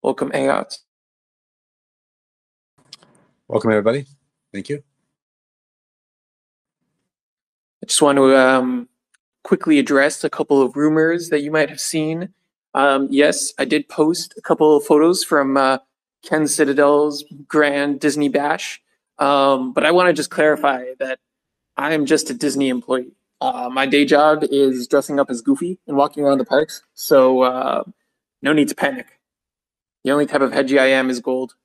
Welcome, Ayot. Welcome, everybody. Thank you. I just want to quickly address a couple of rumors that you might have seen. Yes, I did post a couple of photos from Ken Citadel's Grand Disney Bash, but I want to just clarify that I am just a Disney employee. My day job is dressing up as Goofy and walking around the parks, so no need to panic. The only type of hedgie I am is gold.